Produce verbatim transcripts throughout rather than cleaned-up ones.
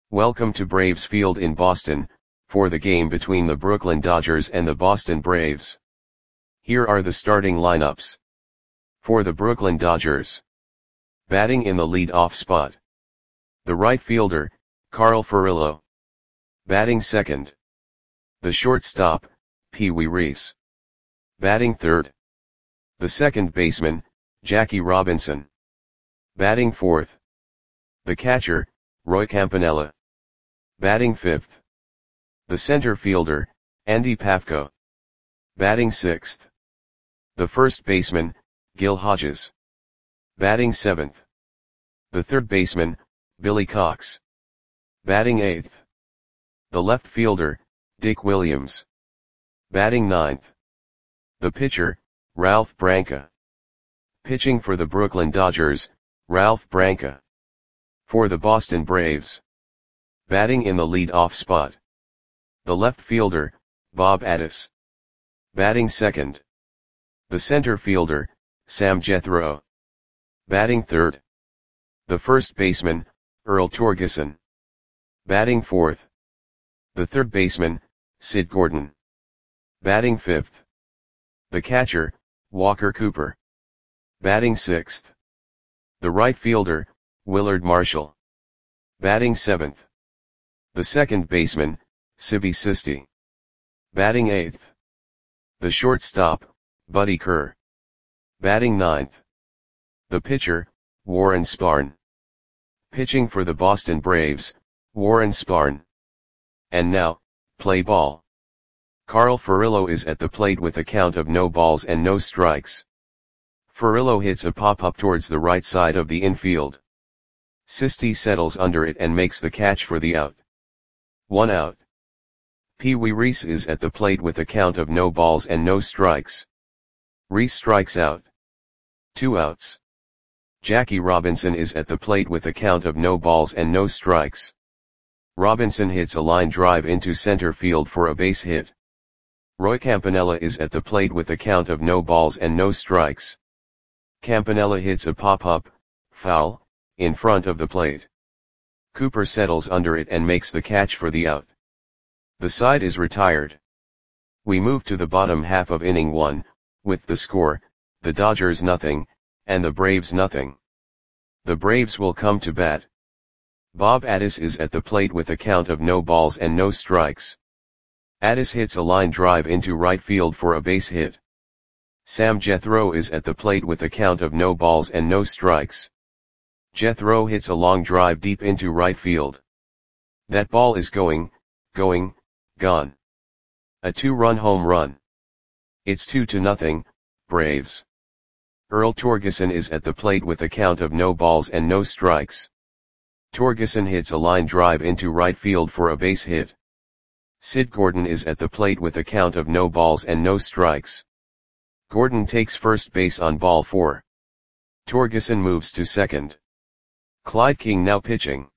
Welcome to Braves Field in Boston, for the game between the Brooklyn Dodgers and the Boston Braves. Here are the starting lineups. For the Brooklyn Dodgers. Batting in the lead-off spot. The right fielder, Carl Furillo. Batting second. The shortstop, Pee Wee Reese. Batting third. The second baseman, Jackie Robinson. Batting fourth. The catcher, Roy Campanella. Batting fifth. The center fielder, Andy Pafko. Batting sixth. The first baseman, Gil Hodges. Batting seventh. The third baseman, Billy Cox. Batting eighth. The left fielder, Dick Williams. Batting ninth. The pitcher, Ralph Branca. Pitching for the Brooklyn Dodgers, Ralph Branca. For the Boston Braves. Batting in the lead-off spot. The left fielder, Bob Addis. Batting second. The center fielder, Sam Jethro. Batting third. The first baseman, Earl Torgeson. Batting fourth. The third baseman, Sid Gordon. Batting fifth. The catcher, Walker Cooper. Batting sixth. The right fielder, Willard Marshall. Batting seventh. The second baseman, Sibby Sisti. Batting eighth. The shortstop, Buddy Kerr. Batting ninth. The pitcher, Warren Spahn. Pitching for the Boston Braves, Warren Spahn. And now, play ball. Carl Furillo is at the plate with a count of no balls and no strikes. Furillo hits a pop-up towards the right side of the infield. Sisti settles under it and makes the catch for the out. One out. Pee Wee Reese is at the plate with a count of no balls and no strikes. Reese strikes out. Two outs. Jackie Robinson is at the plate with a count of no balls and no strikes. Robinson hits a line drive into center field for a base hit. Roy Campanella is at the plate with a count of no balls and no strikes. Campanella hits a pop-up, foul, in front of the plate. Cooper settles under it and makes the catch for the out. The side is retired. We move to the bottom half of inning one, with the score, the Dodgers nothing, and the Braves nothing. The Braves will come to bat. Bob Addis is at the plate with a count of no balls and no strikes. Addis hits a line drive into right field for a base hit. Sam Jethro is at the plate with a count of no balls and no strikes. Jethro hits a long drive deep into right field. That ball is going, going, gone. A two-run home run. It's two to nothing, Braves. Earl Torgeson is at the plate with a count of no balls and no strikes. Torgeson hits a line drive into right field for a base hit. Sid Gordon is at the plate with a count of no balls and no strikes. Gordon takes first base on ball four. Torgeson moves to second. Clyde King now pitching.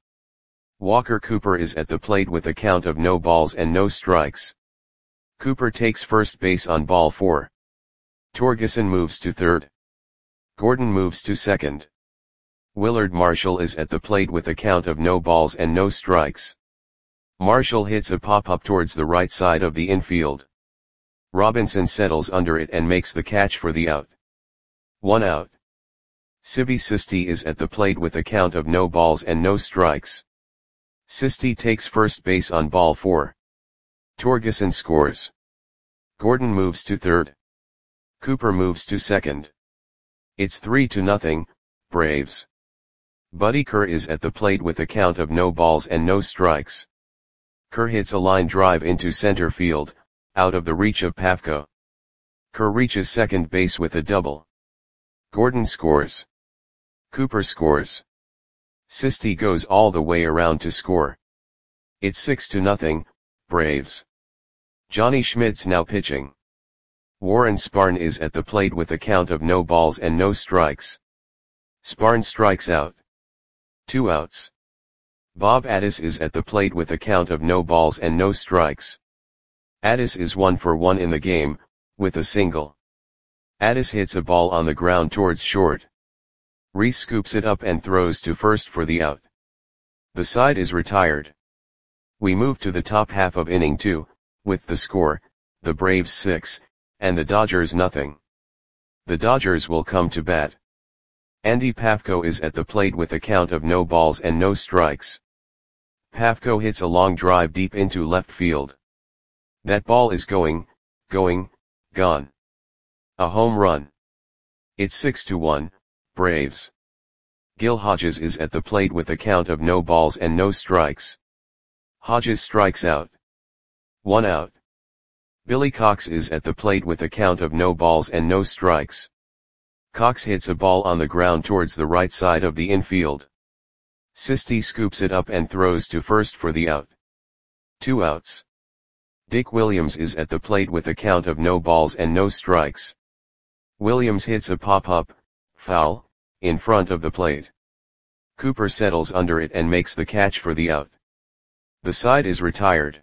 Walker Cooper is at the plate with a count of no balls and no strikes. Cooper takes first base on ball four. Torgeson moves to third. Gordon moves to second. Willard Marshall is at the plate with a count of no balls and no strikes. Marshall hits a pop-up towards the right side of the infield. Robinson settles under it and makes the catch for the out. One out. Sibby Sisti is at the plate with a count of no balls and no strikes. Sisti takes first base on ball four. Torgeson scores. Gordon moves to third. Cooper moves to second. It's three to nothing, Braves. Buddy Kerr is at the plate with a count of no balls and no strikes. Kerr hits a line drive into center field, out of the reach of Pafko. Kerr reaches second base with a double. Gordon scores. Cooper scores. Sisti goes all the way around to score. It's six to nothing, Braves. Johnny Schmidt's now pitching. Warren Spahn is at the plate with a count of no balls and no strikes. Spahn strikes out. Two outs. Bob Addis is at the plate with a count of no balls and no strikes. Addis is one for one in the game, with a single. Addis hits a ball on the ground towards short. Reese scoops it up and throws to first for the out. The side is retired. We move to the top half of inning two, with the score, the Braves six, and the Dodgers nothing. The Dodgers will come to bat. Andy Pafko is at the plate with a count of no balls and no strikes. Pafko hits a long drive deep into left field. That ball is going, going, gone. A home run. It's six to one, Braves. Gil Hodges is at the plate with a count of no balls and no strikes. Hodges strikes out. One out. Billy Cox is at the plate with a count of no balls and no strikes. Cox hits a ball on the ground towards the right side of the infield. Sisti scoops it up and throws to first for the out. Two outs. Dick Williams is at the plate with a count of no balls and no strikes. Williams hits a pop-up, foul, in front of the plate. Cooper settles under it and makes the catch for the out. The side is retired.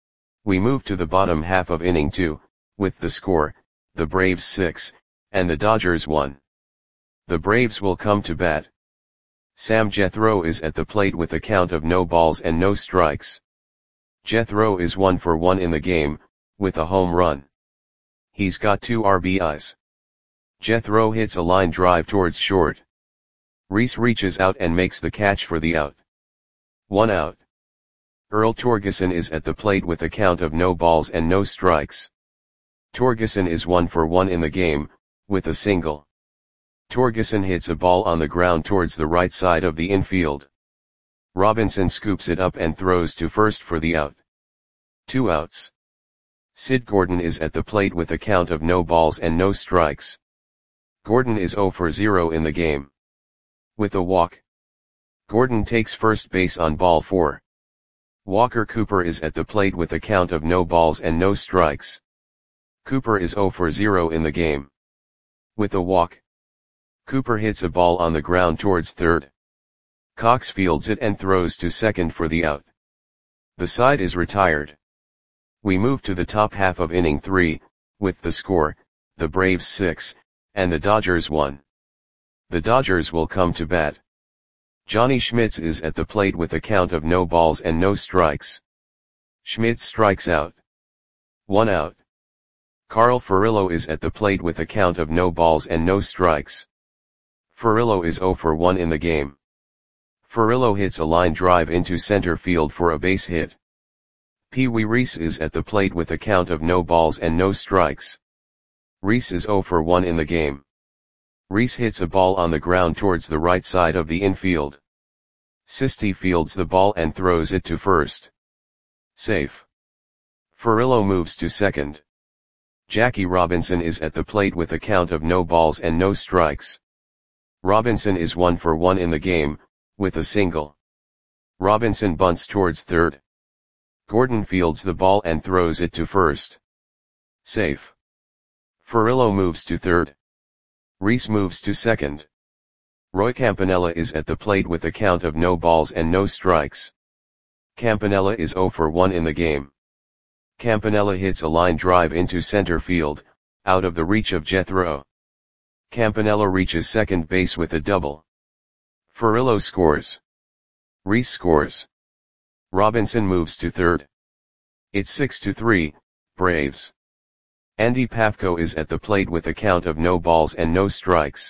We move to the bottom half of inning two, with the score, the Braves six, and the Dodgers one. The Braves will come to bat. Sam Jethro is at the plate with a count of no balls and no strikes. Jethro is one for one in the game, with a home run. He's got two R B Is. Jethro hits a line drive towards short. Reese reaches out and makes the catch for the out. One out. Earl Torgeson is at the plate with a count of no balls and no strikes. Torgeson is one for one in the game, with a single. Torgeson hits a ball on the ground towards the right side of the infield. Robinson scoops it up and throws to first for the out. Two outs. Sid Gordon is at the plate with a count of no balls and no strikes. Gordon is zero for zero in the game. With a walk. Gordon takes first base on ball four. Walker Cooper is at the plate with a count of no balls and no strikes. Cooper is zero for zero in the game. With a walk. Cooper hits a ball on the ground towards third. Cox fields it and throws to second for the out. The side is retired. We move to the top half of inning three, with the score, the Braves six, and the Dodgers one. The Dodgers will come to bat. Johnny Schmitz is at the plate with a count of no balls and no strikes. Schmitz strikes out. One out. Carl Furillo is at the plate with a count of no balls and no strikes. Furillo is zero for one in the game. Furillo hits a line drive into center field for a base hit. Pee Wee Reese is at the plate with a count of no balls and no strikes. Reese is zero for one in the game. Reese hits a ball on the ground towards the right side of the infield. Sisti fields the ball and throws it to first. Safe. Furillo moves to second. Jackie Robinson is at the plate with a count of no balls and no strikes. Robinson is one for one in the game, with a single. Robinson bunts towards third. Gordon fields the ball and throws it to first. Safe. Furillo moves to third. Reese moves to second. Roy Campanella is at the plate with a count of no balls and no strikes. Campanella is zero for one in the game. Campanella hits a line drive into center field, out of the reach of Jethro. Campanella reaches second base with a double. Furillo scores. Reese scores. Robinson moves to third. It's six to three, Braves. Andy Pafko is at the plate with a count of no balls and no strikes.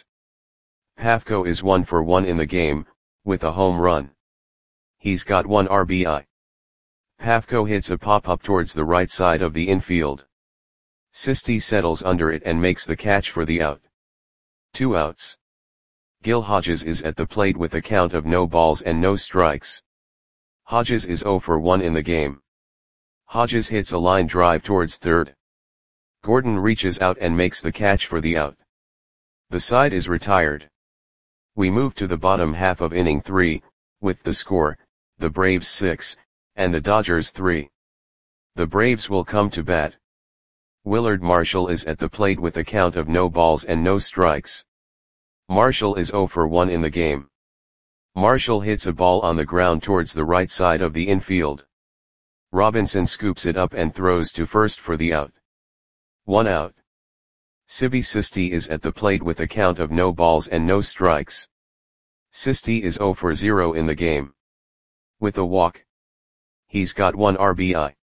Pafko is one for one in the game, with a home run. He's got one R B I. Pafko hits a pop-up towards the right side of the infield. Sisti settles under it and makes the catch for the out. Two outs. Gil Hodges is at the plate with a count of no balls and no strikes. Hodges is zero for one in the game. Hodges hits a line drive towards third. Gordon reaches out and makes the catch for the out. The side is retired. We move to the bottom half of inning three, with the score, the Braves six, and the Dodgers three. The Braves will come to bat. Willard Marshall is at the plate with a count of no balls and no strikes. Marshall is zero for one in the game. Marshall hits a ball on the ground towards the right side of the infield. Robinson scoops it up and throws to first for the out. One out. Sibi Sisti is at the plate with a count of no balls and no strikes. Sisti is zero for zero in the game. With a walk. He's got one R B I.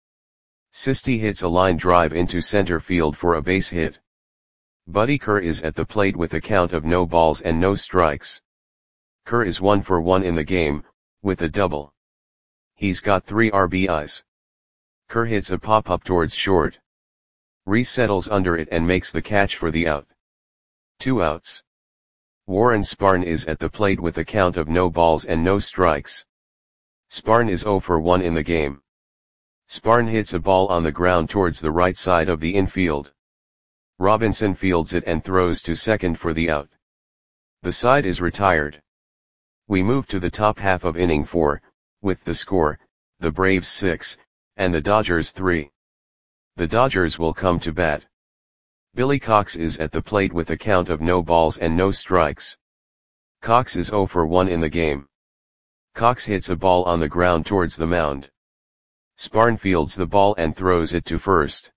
Sisti hits a line drive into center field for a base hit. Buddy Kerr is at the plate with a count of no balls and no strikes. Kerr is one for one in the game, with a double. He's got three R B Is. Kerr hits a pop-up towards short. Rhys settles under it and makes the catch for the out. Two outs. Warren Spahn is at the plate with a count of no balls and no strikes. Spahn is zero for one in the game. Spahn hits a ball on the ground towards the right side of the infield. Robinson fields it and throws to second for the out. The side is retired. We move to the top half of inning four, with the score, the Braves six, and the Dodgers three. The Dodgers will come to bat. Billy Cox is at the plate with a count of no balls and no strikes. Cox is zero for one in the game. Cox hits a ball on the ground towards the mound. Spahn fields the ball and throws it to first.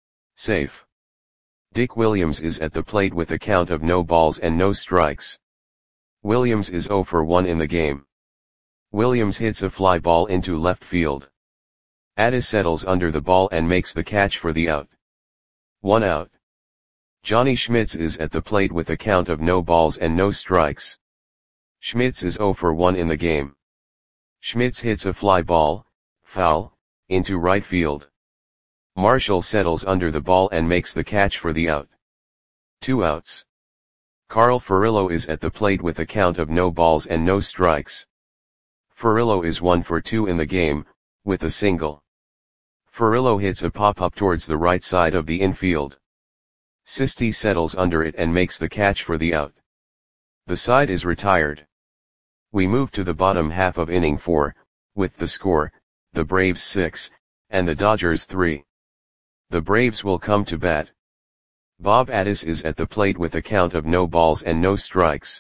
Safe. Dick Williams is at the plate with a count of no balls and no strikes. Williams is zero for one in the game. Williams hits a fly ball into left field. Addis settles under the ball and makes the catch for the out. One out. Johnny Schmitz is at the plate with a count of no balls and no strikes. Schmitz is zero for one in the game. Schmitz hits a fly ball, foul, into right field. Marshall settles under the ball and makes the catch for the out. Two outs. Carl Furillo is at the plate with a count of no balls and no strikes. Furillo is one for two in the game, with a single. Furillo hits a pop-up towards the right side of the infield. Sisti settles under it and makes the catch for the out. The side is retired. We move to the bottom half of inning four, with the score, the Braves six, and the Dodgers three. The Braves will come to bat. Bob Addis is at the plate with a count of no balls and no strikes.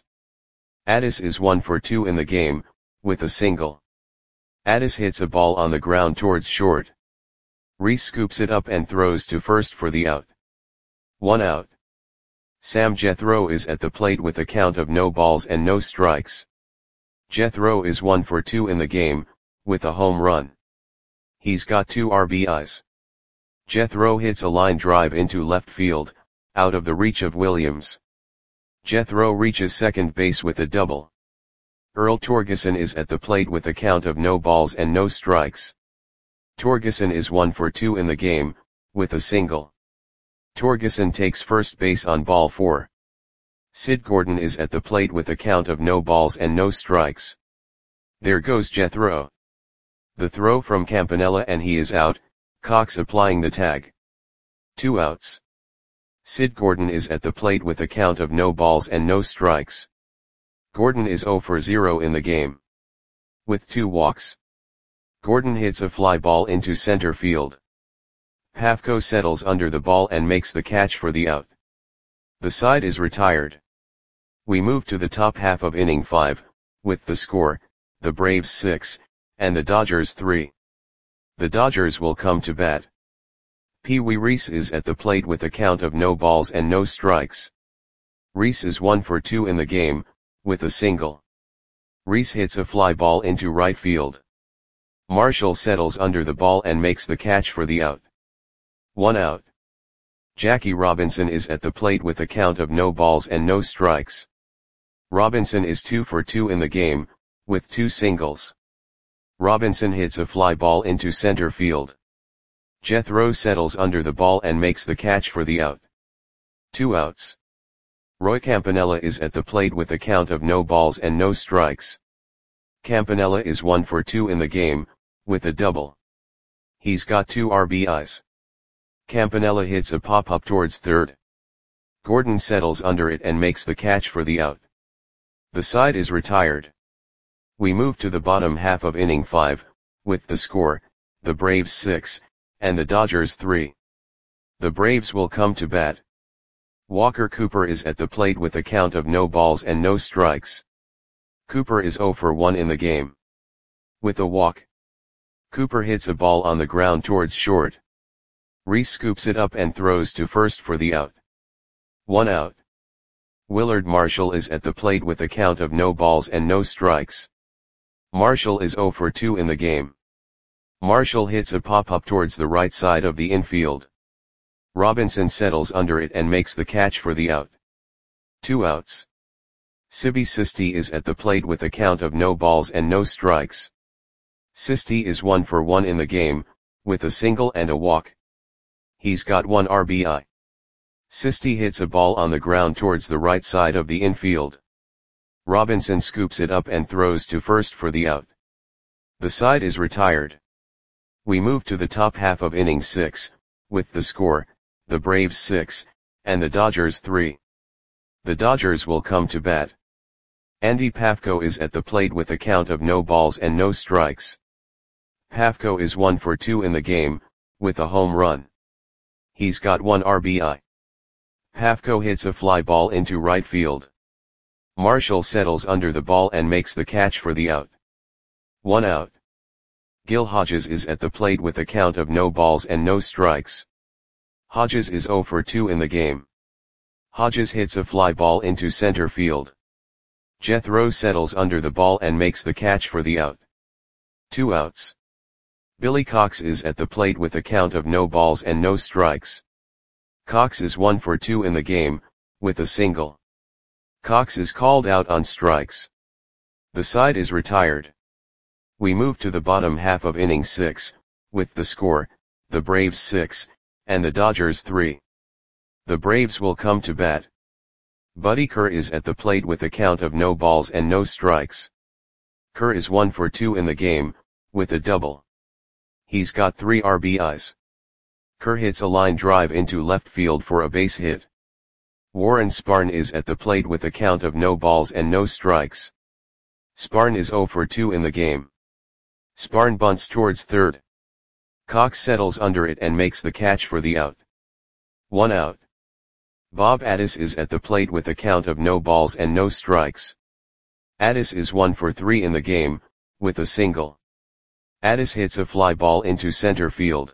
Addis is one for two in the game, with a single. Addis hits a ball on the ground towards short. Rhys scoops it up and throws to first for the out. One out. Sam Jethro is at the plate with a count of no balls and no strikes. Jethro is one for two in the game, with a home run. He's got two R B Is. Jethro hits a line drive into left field, out of the reach of Williams. Jethro reaches second base with a double. Earl Torgeson is at the plate with a count of no balls and no strikes. Torgeson is one for two in the game, with a single. Torgeson takes first base on ball four. Sid Gordon is at the plate with a count of no balls and no strikes. There goes Jethro. The throw from Campanella and he is out, Cox applying the tag. Two outs. Sid Gordon is at the plate with a count of no balls and no strikes. Gordon is zero for zero in the game. With two walks. Gordon hits a fly ball into center field. Pafko settles under the ball and makes the catch for the out. The side is retired. We move to the top half of inning five, with the score, the Braves six, and the Dodgers three. The Dodgers will come to bat. Pee Wee Reese is at the plate with a count of no balls and no strikes. Reese is one for two in the game, with a single. Reese hits a fly ball into right field. Marshall settles under the ball and makes the catch for the out. One out. Jackie Robinson is at the plate with a count of no balls and no strikes. Robinson is two for two in the game, with two singles. Robinson hits a fly ball into center field. Jethro settles under the ball and makes the catch for the out. Two outs. Roy Campanella is at the plate with a count of no balls and no strikes. Campanella is one for two in the game, with a double. He's got two R B Is. Campanella hits a pop-up towards third. Gordon settles under it and makes the catch for the out. The side is retired. We move to the bottom half of inning five, with the score, the Braves six, and the Dodgers three. The Braves will come to bat. Walker Cooper is at the plate with a count of no balls and no strikes. Cooper is zero for one in the game. With a walk. Cooper hits a ball on the ground towards short. Reese scoops it up and throws to first for the out. One out. Willard Marshall is at the plate with a count of no balls and no strikes. Marshall is zero for two in the game. Marshall hits a pop-up towards the right side of the infield. Robinson settles under it and makes the catch for the out. Two outs. Sibi Sisti is at the plate with a count of no balls and no strikes. Sisti is one for one in the game, with a single and a walk. He's got one R B I. Sisti hits a ball on the ground towards the right side of the infield. Robinson scoops it up and throws to first for the out. The side is retired. We move to the top half of inning six, with the score, the Braves six, and the Dodgers three. The Dodgers will come to bat. Andy Pafko is at the plate with a count of no balls and no strikes. Pafko is one for two in the game, with a home run. He's got one R B I. Pafko hits a fly ball into right field. Marshall settles under the ball and makes the catch for the out. One out. Gil Hodges is at the plate with a count of no balls and no strikes. Hodges is zero for two in the game. Hodges hits a fly ball into center field. Jethro settles under the ball and makes the catch for the out. Two outs. Billy Cox is at the plate with a count of no balls and no strikes. Cox is one for two in the game, with a single. Cox is called out on strikes. The side is retired. We move to the bottom half of inning six, with the score, the Braves six, and the Dodgers three. The Braves will come to bat. Buddy Kerr is at the plate with a count of no balls and no strikes. Kerr is one for two in the game, with a double. He's got three R B Is. Kerr hits a line drive into left field for a base hit. Warren Spahn is at the plate with a count of no balls and no strikes. Spahn is zero for two in the game. Spahn bunts towards third. Cox settles under it and makes the catch for the out. One out. Bob Addis is at the plate with a count of no balls and no strikes. Addis is one for three in the game, with a single. Addis hits a fly ball into center field.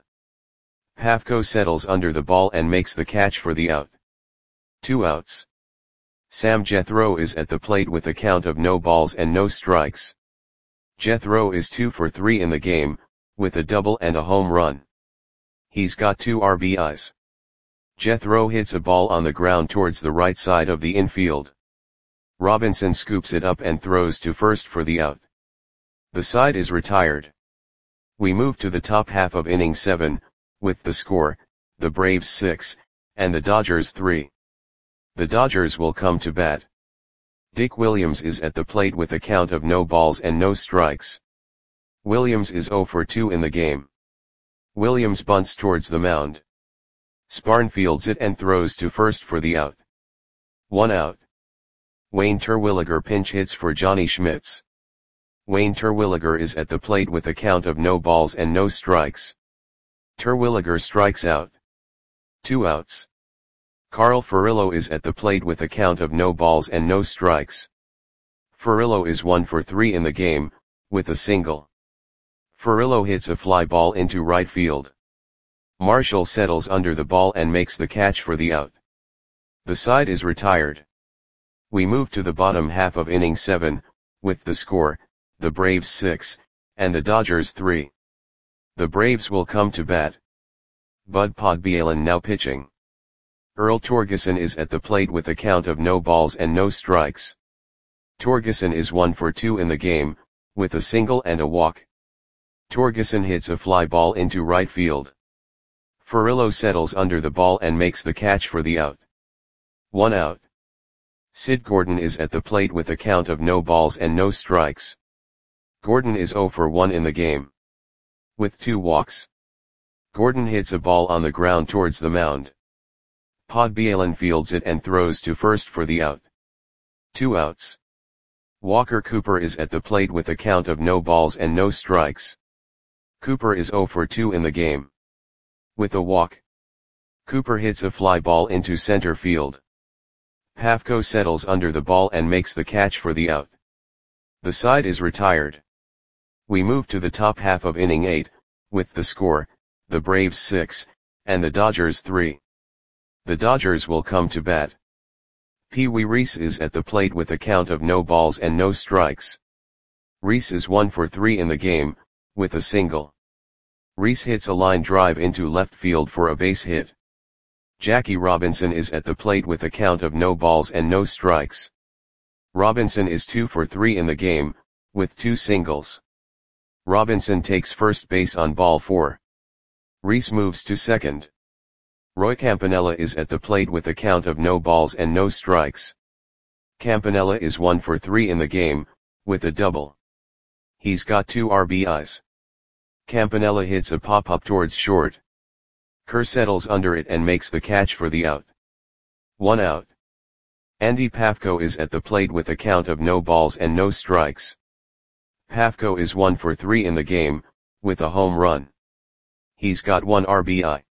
Pafko settles under the ball and makes the catch for the out. Two outs. Sam Jethro is at the plate with a count of no balls and no strikes. Jethro is two for three in the game, with a double and a home run. He's got two R B Is. Jethro hits a ball on the ground towards the right side of the infield. Robinson scoops it up and throws to first for the out. The side is retired. We move to the top half of inning seven, with the score, the Braves six, and the Dodgers three. The Dodgers will come to bat. Dick Williams is at the plate with a count of no balls and no strikes. Williams is zero for two in the game. Williams bunts towards the mound. Spahn fields it and throws to first for the out. One out. Wayne Terwilliger pinch hits for Johnny Schmitz. Wayne Terwilliger is at the plate with a count of no balls and no strikes. Terwilliger strikes out. Two outs. Carl Furillo is at the plate with a count of no balls and no strikes. Furillo is one for three in the game, with a single. Furillo hits a fly ball into right field. Marshall settles under the ball and makes the catch for the out. The side is retired. We move to the bottom half of inning seven, with the score, the Braves six, and the Dodgers three. The Braves will come to bat. Bud Podbielin now pitching. Earl Torgeson is at the plate with a count of no balls and no strikes. Torgeson is one for two in the game, with a single and a walk. Torgeson hits a fly ball into right field. Furillo settles under the ball and makes the catch for the out. One out. Sid Gordon is at the plate with a count of no balls and no strikes. Gordon is zero for one in the game. With two walks. Gordon hits a ball on the ground towards the mound. Podbielin fields it and throws to first for the out. Two outs. Walker Cooper is at the plate with a count of no balls and no strikes. Cooper is zero for two in the game. With a walk. Cooper hits a fly ball into center field. Pafko settles under the ball and makes the catch for the out. The side is retired. We move to the top half of inning eight, with the score, the Braves six, and the Dodgers three. The Dodgers will come to bat. Pee Wee Reese is at the plate with a count of no balls and no strikes. Reese is one for three in the game, with a single. Rhys hits a line drive into left field for a base hit. Jackie Robinson is at the plate with a count of no balls and no strikes. Robinson is two for three in the game, with two singles. Robinson takes first base on ball four. Rhys moves to second. Roy Campanella is at the plate with a count of no balls and no strikes. Campanella is one for three in the game, with a double. He's got two R B Is. Campanella hits a pop-up towards short. Kerr settles under it and makes the catch for the out. One out. Andy Pafko is at the plate with a count of no balls and no strikes. Pafko is one for three in the game, with a home run. He's got one R B I.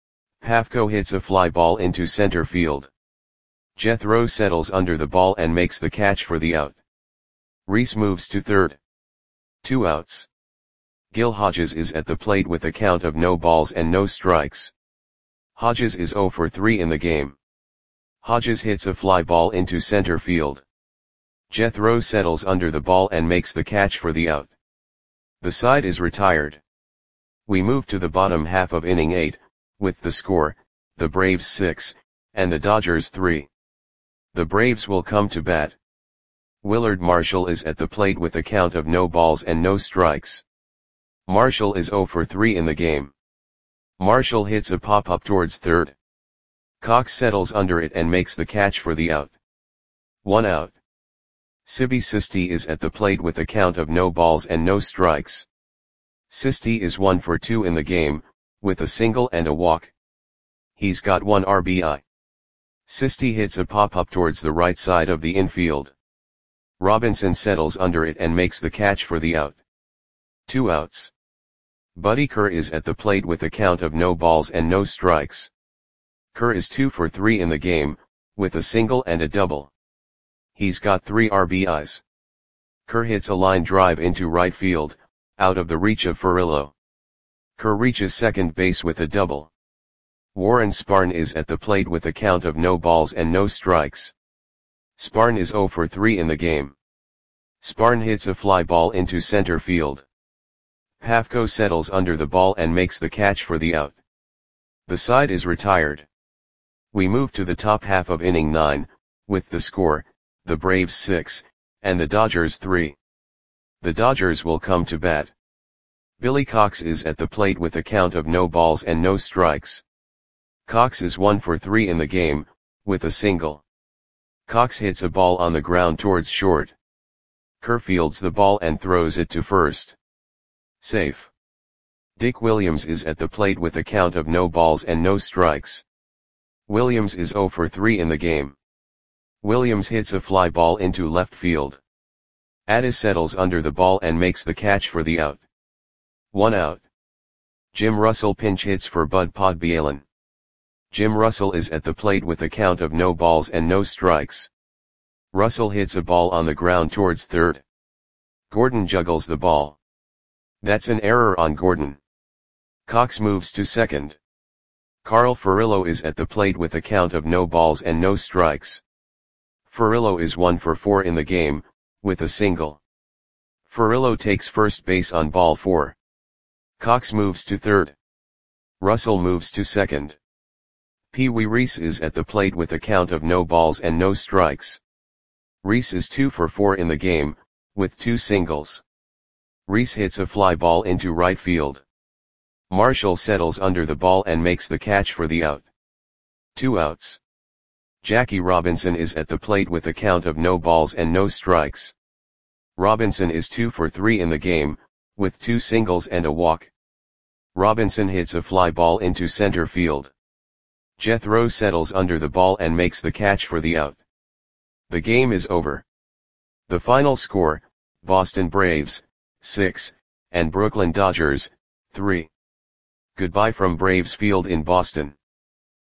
Pafko hits a fly ball into center field. Jethro settles under the ball and makes the catch for the out. Rhys moves to third. Two outs. Gil Hodges is at the plate with a count of no balls and no strikes. Hodges is zero for three in the game. Hodges hits a fly ball into center field. Jethro settles under the ball and makes the catch for the out. The side is retired. We move to the bottom half of inning eight, with the score, the Braves six, and the Dodgers three. The Braves will come to bat. Willard Marshall is at the plate with a count of no balls and no strikes. Marshall is zero for three in the game. Marshall hits a pop-up towards third. Cox settles under it and makes the catch for the out. One out. Sibby Sisti is at the plate with a count of no balls and no strikes. Sisti is one for two in the game, with a single and a walk. He's got one R B I. Sisti hits a pop-up towards the right side of the infield. Robinson settles under it and makes the catch for the out. Two outs. Buddy Kerr is at the plate with a count of no balls and no strikes. Kerr is two for three in the game, with a single and a double. He's got three R B Is. Kerr hits a line drive into right field, out of the reach of Furillo. Kerr reaches second base with a double. Warren Spahn is at the plate with a count of no balls and no strikes. Spahn is zero for three in the game. Spahn hits a fly ball into center field. Pafko settles under the ball and makes the catch for the out. The side is retired. We move to the top half of inning nine, with the score, the Braves six, and the Dodgers three. The Dodgers will come to bat. Billy Cox is at the plate with a count of no balls and no strikes. Cox is one for three in the game, with a single. Cox hits a ball on the ground towards short. Kerr fields the ball and throws it to first. Safe. Dick Williams is at the plate with a count of no balls and no strikes. Williams is zero for three in the game. Williams hits a fly ball into left field. Addis settles under the ball and makes the catch for the out. One out. Jim Russell pinch hits for Bud Podbielin. Jim Russell is at the plate with a count of no balls and no strikes. Russell hits a ball on the ground towards third. Gordon juggles the ball. That's an error on Gordon. Cox moves to second. Carl Furillo is at the plate with a count of no balls and no strikes. Furillo is one for four in the game, with a single. Furillo takes first base on ball four. Cox moves to third. Russell moves to second. Pee Wee Reese is at the plate with a count of no balls and no strikes. Reese is two for four in the game, with two singles. Reese hits a fly ball into right field. Marshall settles under the ball and makes the catch for the out. Two outs. Jackie Robinson is at the plate with a count of no balls and no strikes. Robinson is two for three in the game, with two singles and a walk. Robinson hits a fly ball into center field. Jethro settles under the ball and makes the catch for the out. The game is over. The final score, Boston Braves, six, and Brooklyn Dodgers, three. Goodbye from Braves Field in Boston.